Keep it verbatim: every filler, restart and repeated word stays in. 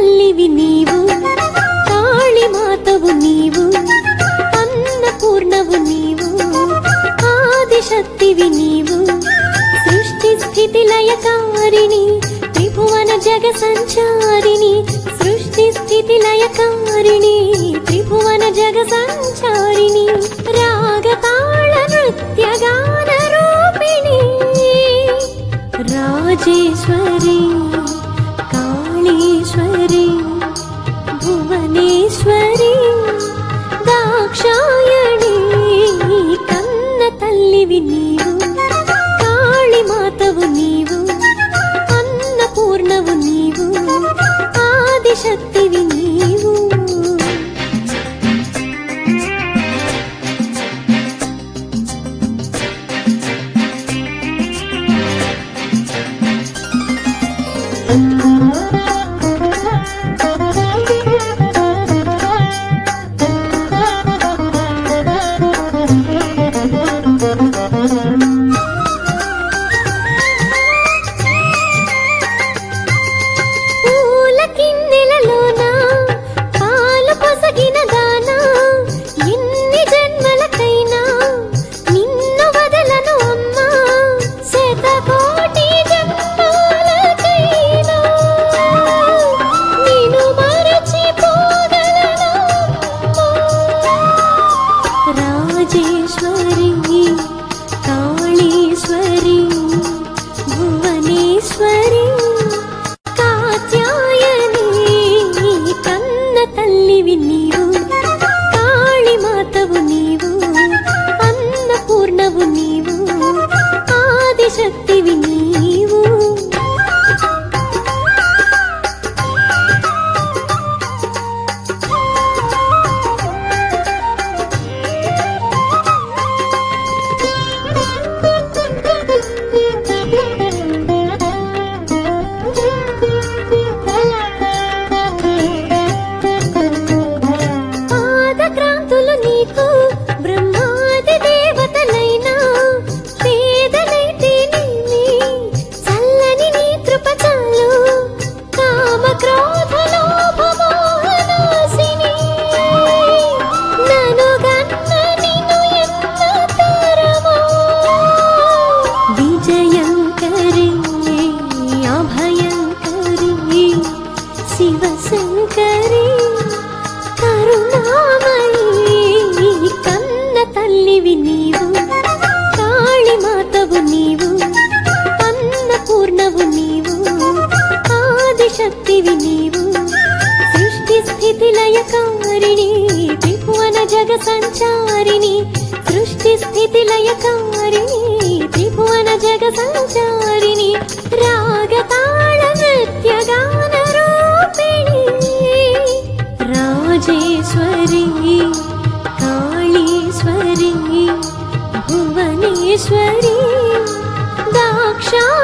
తల్లివి నీవు, కాళీమాతవు నీవు, అన్నపూర్ణవు నీవు, ఆదిశక్తివి నీవు, సృష్టి స్థితి లయకారిణి, త్రిభువన జగ సంచారిణి, సృష్టి స్థితి లయకారిణి, త్రిభువన జగ సంచారిణి, రాగతాళ నృత్య గాన రూపిణి, రాజేశ్వరి కాళీశ్వరి భువనేశ్వరి దాక్షాయణి, కన్న తల్లివి నీవు, కాళీమాతవు నీవు, అన్నపూర్ణవు నీవు, ఆదిశక్తివి నీవు. సంచారిణి సృష్టి స్థితి లయకారిణి త్రిభువన జగ సంచారిణి రాగతాళ నృత్య గాన రూపిణి రాజేశ్వరి కాళీశ్వరి భువనేశ్వరి దాక్షా